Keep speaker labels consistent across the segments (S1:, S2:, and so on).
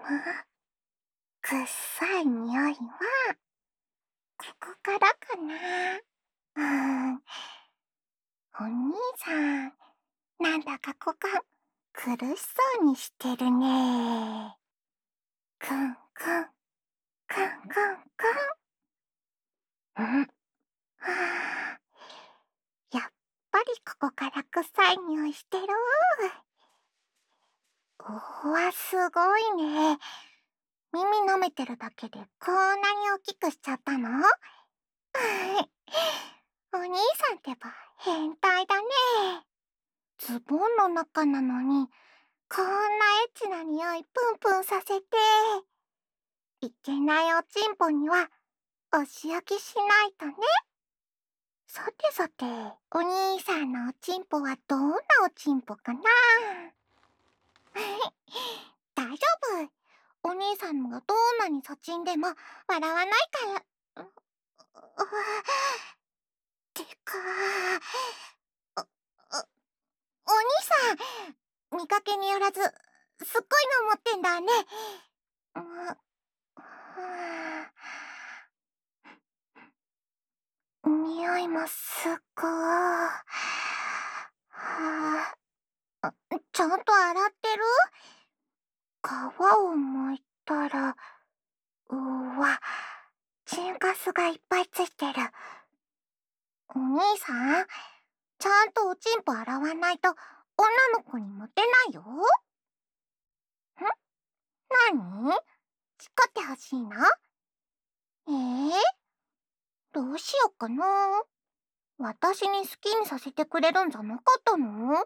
S1: くっさい匂いは、ここからかな。うーん。お兄さん、なんだか股間、苦しそうにしてるね。くんくん、くんくんくん。はあ、やっぱりここから臭い匂いしてる。うわ、すごいね。耳舐めてるだけでこんなに大きくしちゃったの？お兄さんってば変態だね。ズボンの中なのに、こんなエッチな匂いプンプンさせて。いけないおちんぽにはお仕置きしないとね。さてさて、お兄さんのおちんぽはどんなおちんぽかな？大丈夫。お兄さんがどんなにそちんでも笑わないから。てか、お、お、お兄さん、見かけによらず、すっごいの持ってんだね。うん、匂いもすっごい。ちゃんと洗ってる？皮を剥いたら、うわ、チンカスがいっぱいついてる。お兄さん、ちゃんとおちんぽ洗わないと女の子にモテないよ。なに？叱ってほしいの？どうしよっかな。私に好きにさせてくれるんじゃなかったの？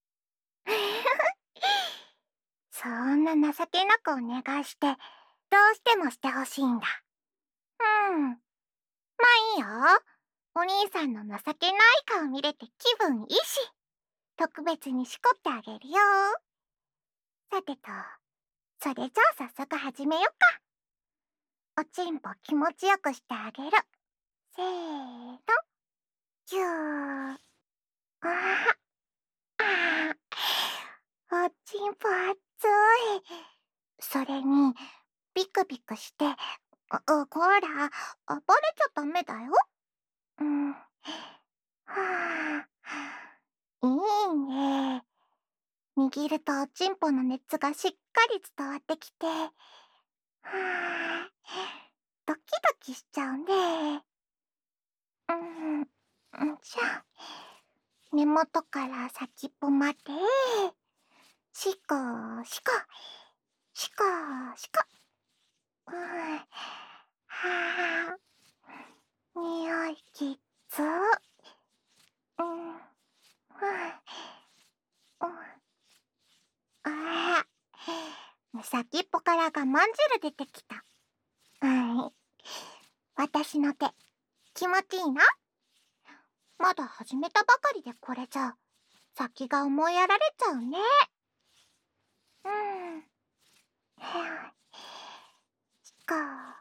S1: そんな情けなくお願いして、どうしてもしてほしいんだ。うん。まあいいよ。お兄さんの情けない顔見れて気分いいし、特別にしこってあげるよ。さてと、それじゃあ早速始めよっか。おちんぽ気持ちよくしてあげる。せーの、ぎゅー。ああ、おちんぽ熱い。それに、ビクビクして、こら、暴れちゃダメだよ。うん。はあ、いいね。握るとおちんぽの熱がしっかり伝わってきて、はあ、ドキドキしちゃうね。うん、じゃあ、根元から先っぽまで、しこしこ、しこしこ。はあ、匂いきっつ。うん、ああ、先っぽから我慢汁出てきた。はい。私の手、気持ちいいな。まだ始めたばかりでこれじゃ、先が思いやられちゃうね。うん。しこ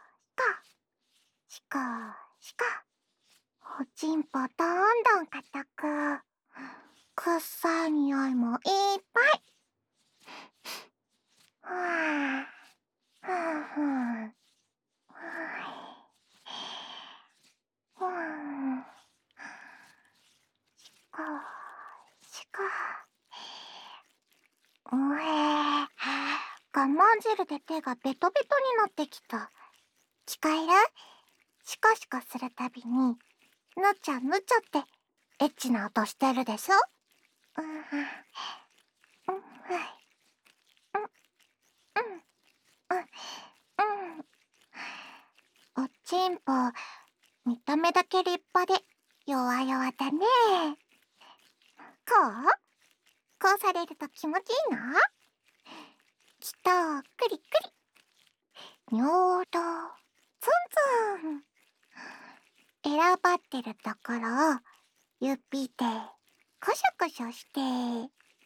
S1: しこしこ。おちんぽどんどん硬く。くっさい匂いもいっぱい。ふわふんふん。ふん。しこしこ。我慢汁で手がベトベトになってきた。聞こえる？シコシコするたびに、ぬちゃぬちゃってエッチな音してるでしょ？うん、うん、うん、うん、うん。おちんぽ、見た目だけ立派で弱々だね。こう？こうされると気持ちいいの？きっと、クリクリ。にょーと、ツンツン。選ばってるところを指でコショコショして、うん、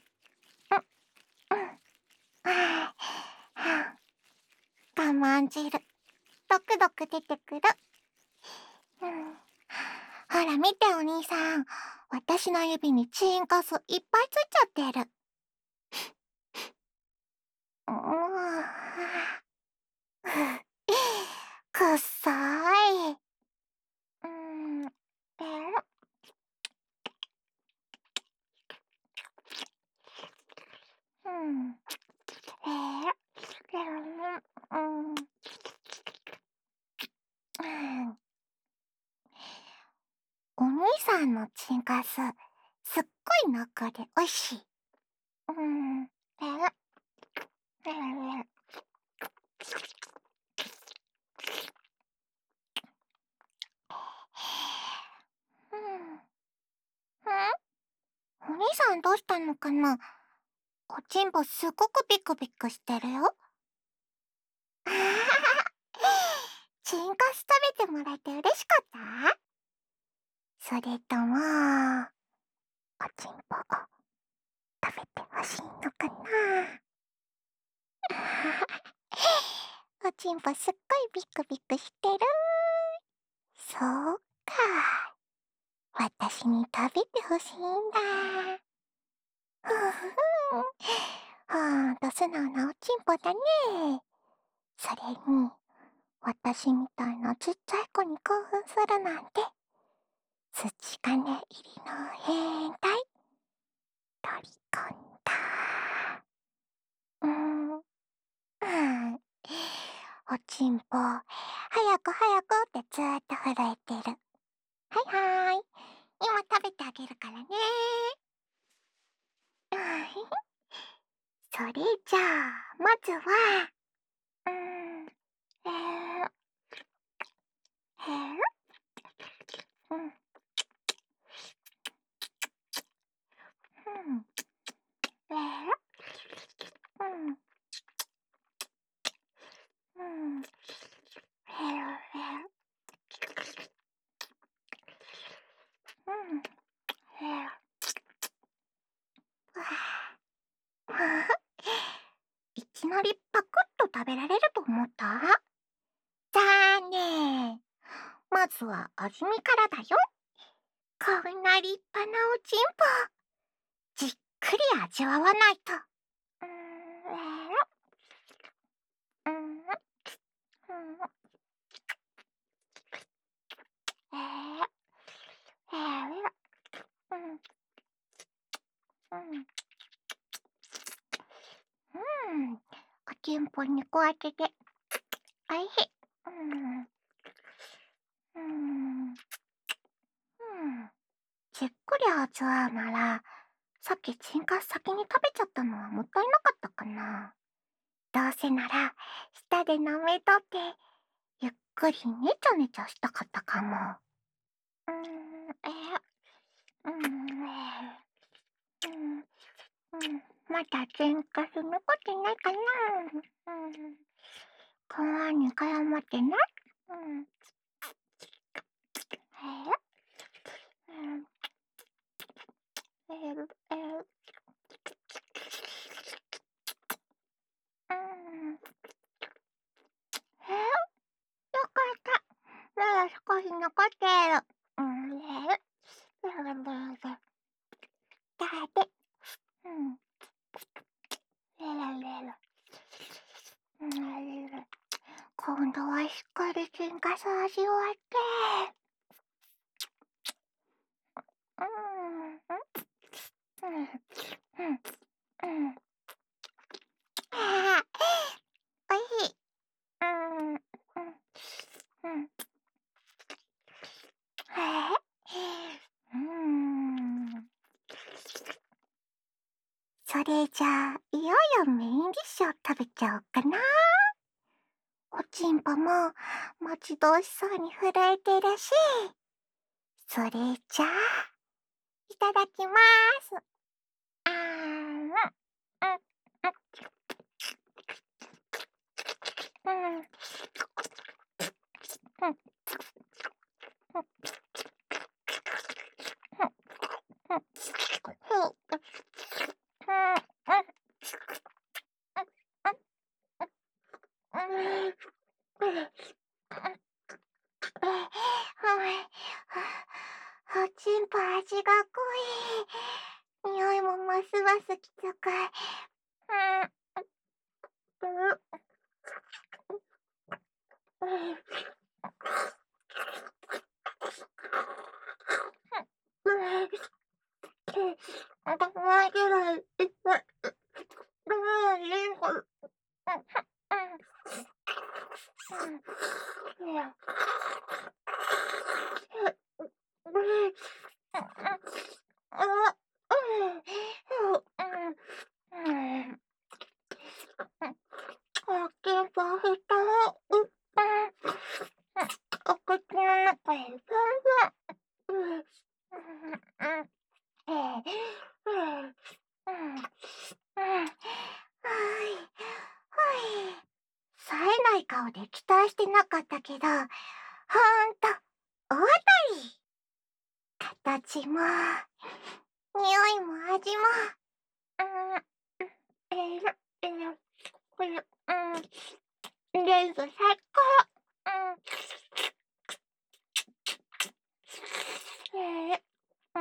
S1: はあ、我慢汁、ドクドク出てくる。うん、ほら見てお兄さん、私の指にチンカスいっぱいついちゃってる。うん、 さんのチンカス、すっごい中でおいしい。お兄さんどうしたのかな？おちんぽすごくビクビクしてるよ。チンカス食べてもらえて嬉しかった？それとも、おちんぽ食べてほしいのかな？おちんぽすっごいビクビクしてる。そうか。私に食べてほしいんだ。ふふん。素直なおちんぽだね。それに、私みたいなちっちゃい子に興奮するなんて、土金入りの変態。取り込んだ。おちんぽ、早く早くってずーっと震えてる。はいはーい。今食べてあげるからね。それじゃあ、まずは、うーん、えー、えー、うん、うん、えー、うん、うん、うん、いきなりパクッと食べられると思った？残念。まずは味見からだよ。こんな立派なおちんぽ、じっくり味わわないと。うん、うん、えー、えー、うん、うん、おちんぽ肉厚で、おいしい。うん、じっくり味わうなら、さっきチンカス先に食べちゃったのはもったいなかったかな。どうせなら、舌で舐めとって、ゆっくりねちゃねちゃしたかったかも。うーん、うーん、まだチンカス残ってないかな。皮に絡まってない？うん、えー、えー、うん、よかった。まだ少し残ってる。だって、うん、今度はしっかりチンカス味わって、うん、うん、うん、うん。あー、おいしい。うん、うん、うん。うーん。それじゃあ、いよいよメインディッシュを食べちゃおうかな。おちんぽも待ち遠しそうに震えてるし、それじゃあ、いただきまーす。あーん、うん、うん、うん、うん、おちんぽ味が濃い。匂いもますますきつく。 おちんぽふたをお口の中へブンブン。冴えない顔で期待してなかったけど、ほんと、大当たり。形も、匂いも味も、これ、全部最高。うん、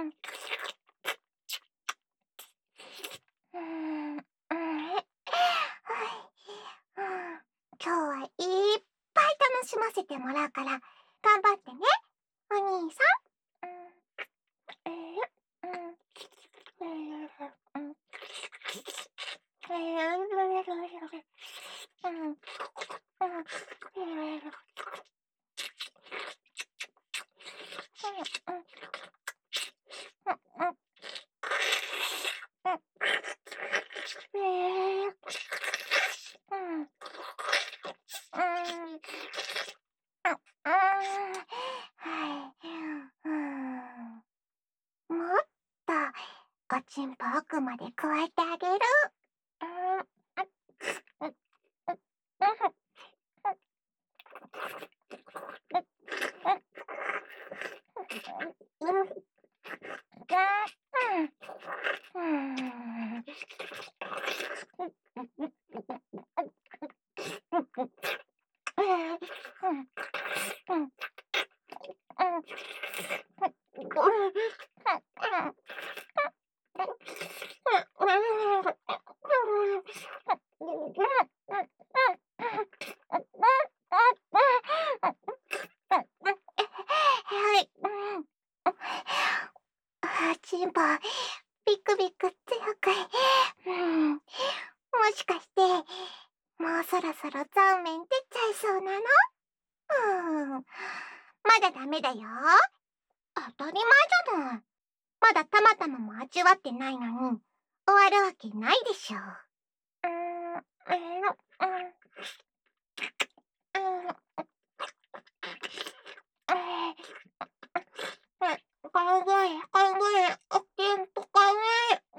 S1: 今日はいっぱい楽しませてもらうから頑張ってね、お兄さん。もっとおちんぽ奥まで加えてあげる。はい。チンポ、ビクビク強く。もしかして、もうそろそろザーメン出ちゃいそうなの？まだダメだよ。当たり前じゃない。まだたまたまも味わってないのに、終わるわけないでしょ。考え、おけんと考え。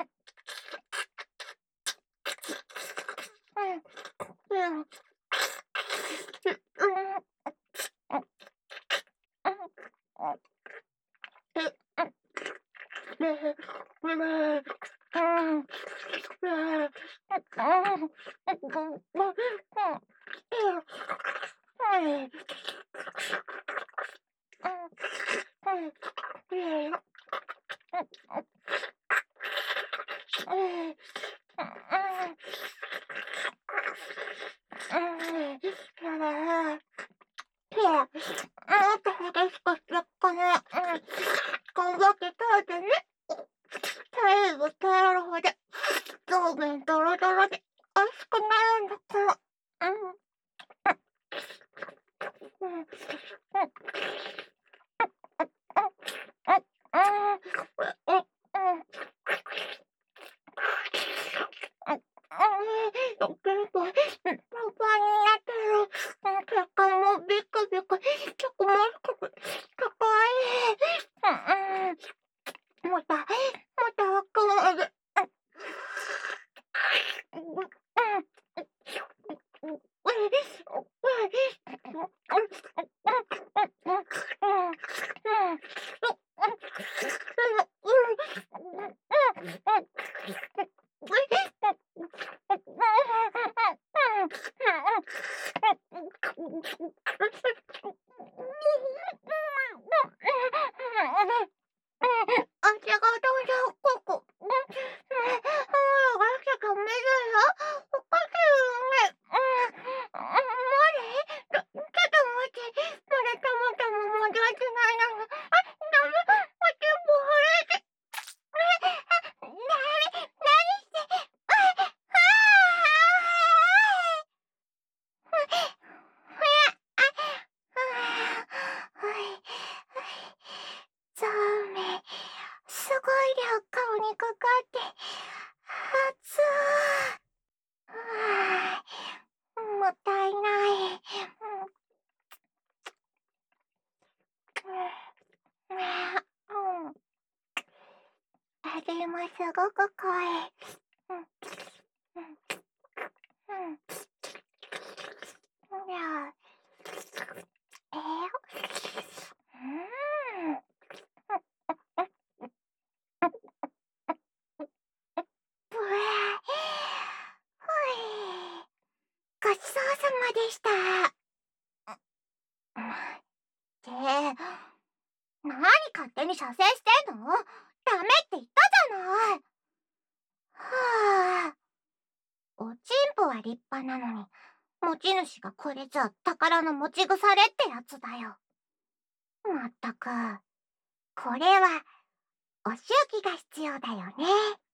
S1: もっと激しくしよっかな。頑張って食べてね。耐えれば耐えるほど、そうめんドロドロで美味しくなるんだから。おけんぽ、パンパンになってる。血管もビクビク、ちょくもしく、かわいい。もっと奥まで。あちがとうじゃここ。がしゃダメだよ。おかしいよね。まだちょっと待って。まだたまたま戻ってないの。ダメ。おちんぽ震えて。ダメ。何して。ザーメン、すごい量顔にかかって、熱い。 すごく濃い。うん、うん、うん。じゃあ、うーん。ぷえ。ふい。ごちそうさまでした。何勝手に射精してんの？ダメって言ったじゃない。はあ。おちんぽは立派なのに、持ち主がこれじゃ宝の持ち腐れってやつだよ。まったく、これはお仕置きが必要だよね。